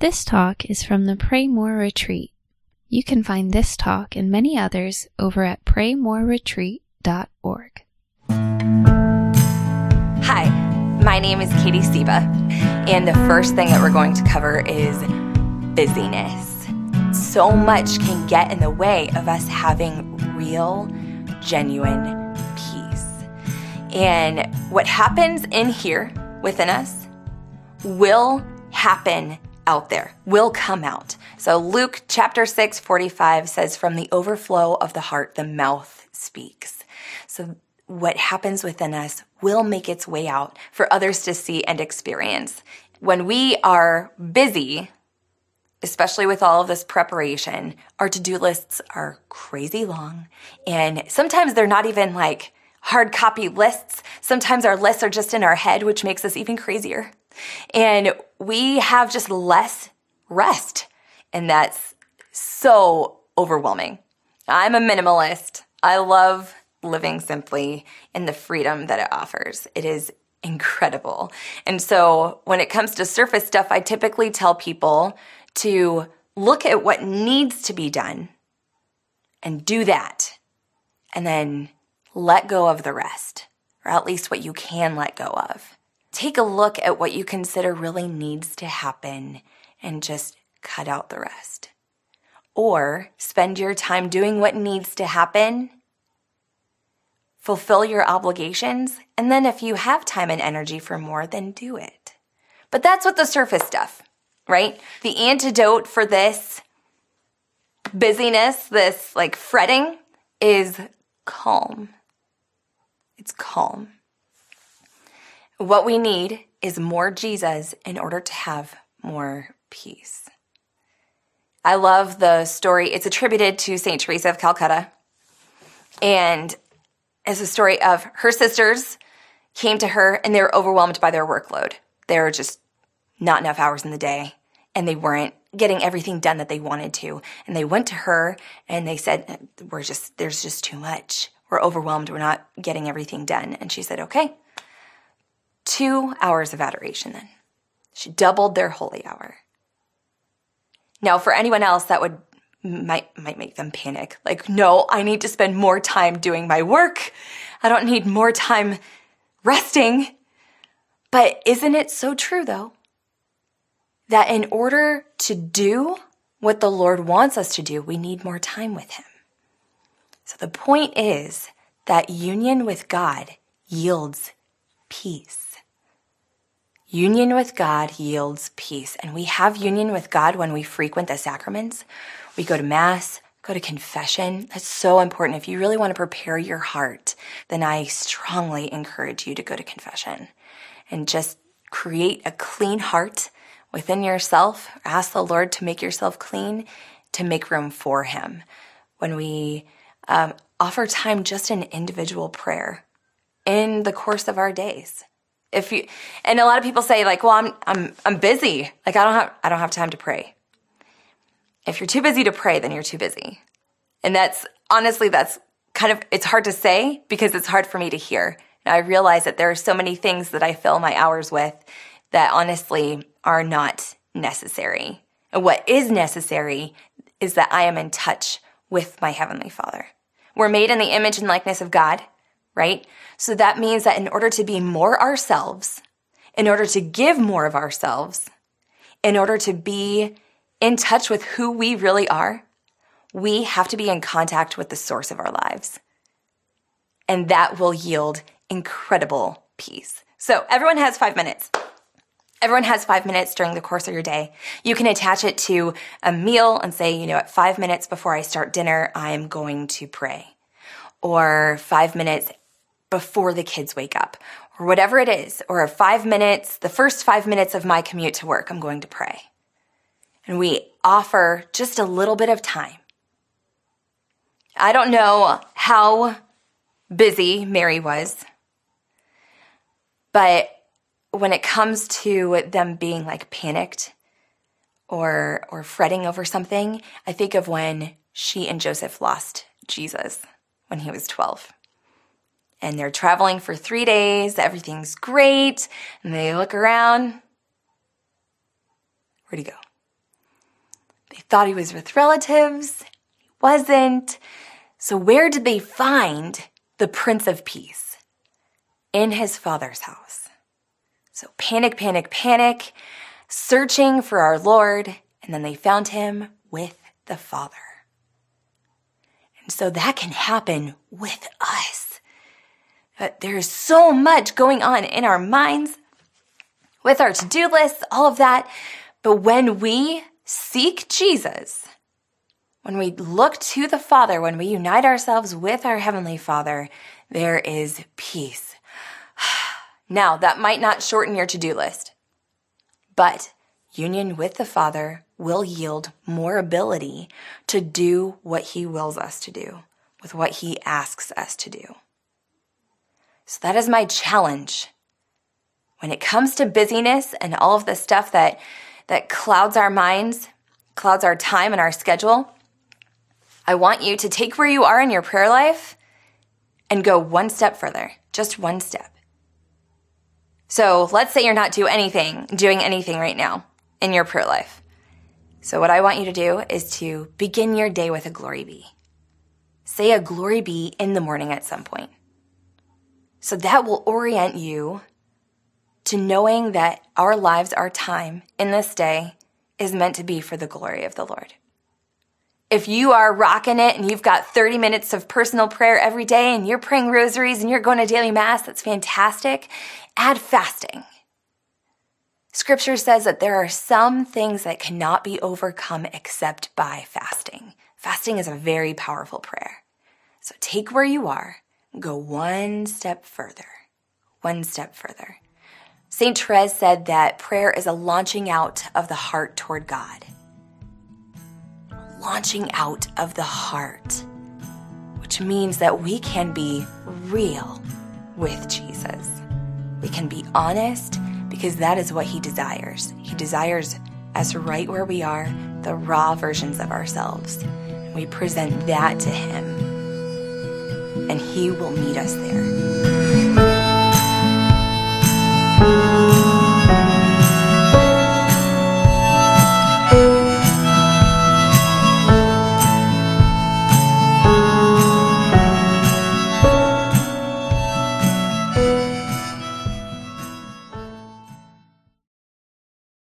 This talk is from the Pray More Retreat. You can find this talk and many others over at praymoreretreat.org. Hi, my name is Katie Seba, and the first thing that we're going to cover is busyness. So much can get in the way of us having real, genuine peace. And what happens in here within us will happen out there, will come out. So Luke chapter 6:45 says, "From the overflow of the heart, the mouth speaks." So what happens within us will make its way out for others to see and experience. When we are busy, especially with all of this preparation, our to-do lists are crazy long. And sometimes they're not even like hard copy lists. Sometimes our lists are just in our head, which makes us even crazier. And we have just less rest. And that's so overwhelming. I'm a minimalist. I love living simply and the freedom that it offers. It is incredible. And so when it comes to surface stuff, I typically tell people to look at what needs to be done and do that. And then let go of the rest, or at least what you can let go of. Take a look at what you consider really needs to happen and just cut out the rest. Or spend your time doing what needs to happen, fulfill your obligations, and then if you have time and energy for more, then do it. But that's with the surface stuff, right? The antidote for this busyness, this like fretting, is calm. It's calm. What we need is more Jesus in order to have more peace. I love the story. It's attributed to St. Teresa of Calcutta. And it's a story of her sisters came to her and they were overwhelmed by their workload. There were just not enough hours in the day and they weren't getting everything done that they wanted to. And they went to her and they said, there's just too much. We're overwhelmed. We're not getting everything done. And she said, okay, 2 hours of adoration then. She doubled their holy hour. Now, for anyone else, that might make them panic. Like, no, I need to spend more time doing my work. I don't need more time resting. But isn't it so true, though, that in order to do what the Lord wants us to do, we need more time with Him? So the point is that union with God yields peace. Union with God yields peace. And we have union with God when we frequent the sacraments. We go to Mass, go to confession. That's so important. If you really want to prepare your heart, then I strongly encourage you to go to confession and just create a clean heart within yourself. Ask the Lord to make yourself clean, to make room for Him. When we offer time just in individual prayer in the course of our days. And a lot of people say like, well, I'm busy. Like I don't have time to pray. If you're too busy to pray, then you're too busy. And that's kind of, it's hard to say because it's hard for me to hear. And I realize that there are so many things that I fill my hours with that honestly are not necessary. And what is necessary is that I am in touch with my Heavenly Father. We're made in the image and likeness of God, right? So that means that in order to be more ourselves, in order to give more of ourselves, in order to be in touch with who we really are, we have to be in contact with the source of our lives. And that will yield incredible peace. So everyone has 5 minutes. Everyone has 5 minutes during the course of your day. You can attach it to a meal and say, at 5 minutes before I start dinner, I am going to pray. Or 5 minutes before the kids wake up, or whatever it is. Or 5 minutes, the first 5 minutes of my commute to work, I'm going to pray. And we offer just a little bit of time. I don't know how busy Mary was, but when it comes to them being like panicked or fretting over something, I think of when she and Joseph lost Jesus when he was 12. And they're traveling for 3 days, everything's great, and they look around. Where'd he go? thought he was with relatives. He wasn't. So where did they find the Prince of Peace? In his Father's house. So panic, panic, panic, searching for our Lord, and then they found him with the Father. And so that can happen with us. But there's so much going on in our minds, with our to-do lists, all of that. But when we seek Jesus, when we look to the Father, when we unite ourselves with our Heavenly Father, there is peace. Now, that might not shorten your to-do list, but union with the Father will yield more ability to do what he wills us to do, with what he asks us to do. So that is my challenge. When it comes to busyness and all of the stuff that clouds our minds, clouds our time and our schedule, I want you to take where you are in your prayer life and go one step further, just one step. So let's say you're not doing anything right now in your prayer life. So what I want you to do is to begin your day with a glory be. Say a glory be in the morning at some point. So that will orient you to knowing that our lives, our time in this day is meant to be for the glory of the Lord. If you are rocking it and you've got 30 minutes of personal prayer every day and you're praying rosaries and you're going to daily mass, that's fantastic. Add fasting. Scripture says that there are some things that cannot be overcome except by fasting. Fasting is a very powerful prayer. So take where you are, go one step further, one step further. St. Therese said that prayer is a launching out of the heart toward God. Launching out of the heart, which means that we can be real with Jesus. We can be honest because that is what he desires. He desires us right where we are, the raw versions of ourselves. We present that to him, and he will meet us there.